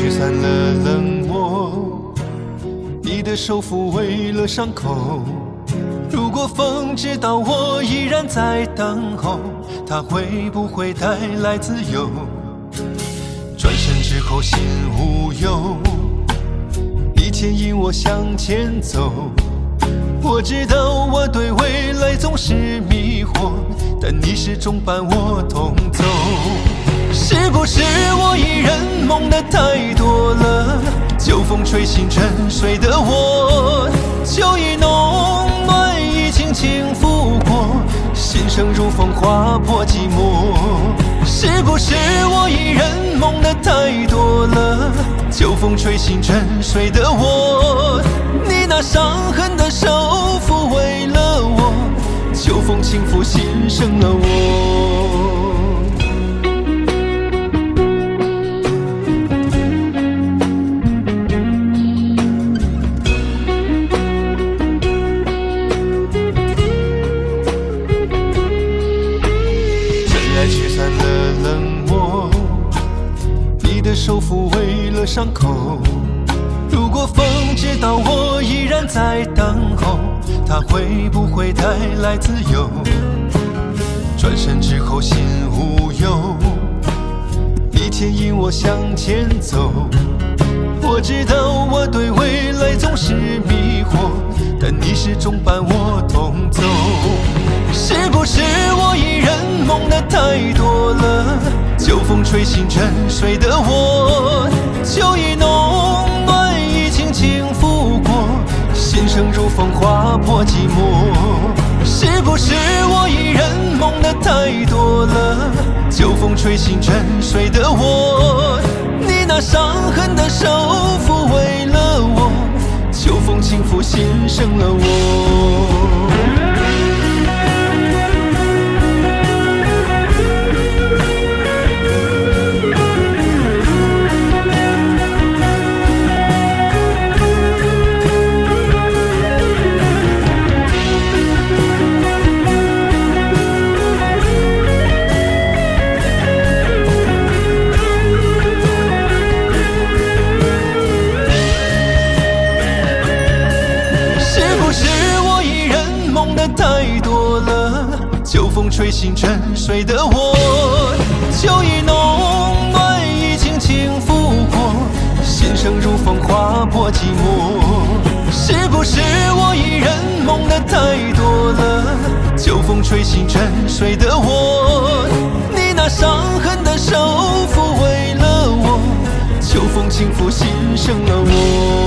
驱散了冷漠，你的手抚慰了伤口。如果风知道我依然在等候，它会不会带来自由？转身之后心无忧，一切引我向前走。我知道我对未来总是迷惑，但你始终伴我同走。是不是我一人梦得太多了？秋风吹醒沉睡的我，秋意浓暖已轻轻拂过，心声如风划破寂寞。是不是我一人梦得太多了？秋风吹醒沉睡的我，你那伤痕的手抚慰了我，秋风轻抚心生了我。驱散了冷漠，你的手抚慰了伤口。如果风知道我依然在等候，它会不会带来自由？转身之后心无忧，你牵引我向前走。我知道我对未来总是迷惑，但你始终伴我同走。是不是我一人梦得太多了？秋风吹醒沉睡的我，秋意浓暖已轻轻拂过，心声如风划破寂寞。是不是我一人梦得太多了？秋风吹醒沉睡的我，你那伤痕的手抚慰了我，秋风轻抚心生了我。太多了，秋风吹醒沉睡的我，秋意浓暖已轻轻拂过，心声如风划破寂寞。是不是我一人梦得太多了？秋风吹醒沉睡的我，你那伤痕的手抚慰了我，秋风轻抚心生了我。